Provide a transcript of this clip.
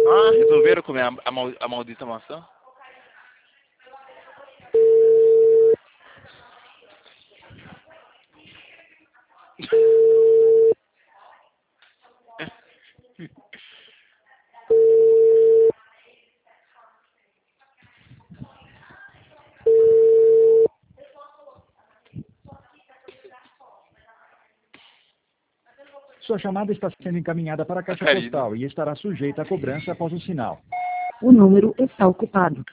Ah, resolveram comer a maldita maçã? Sua chamada está sendo encaminhada para a caixa Karina. postal e estará sujeita a cobrança após o sinal. O número está ocupado.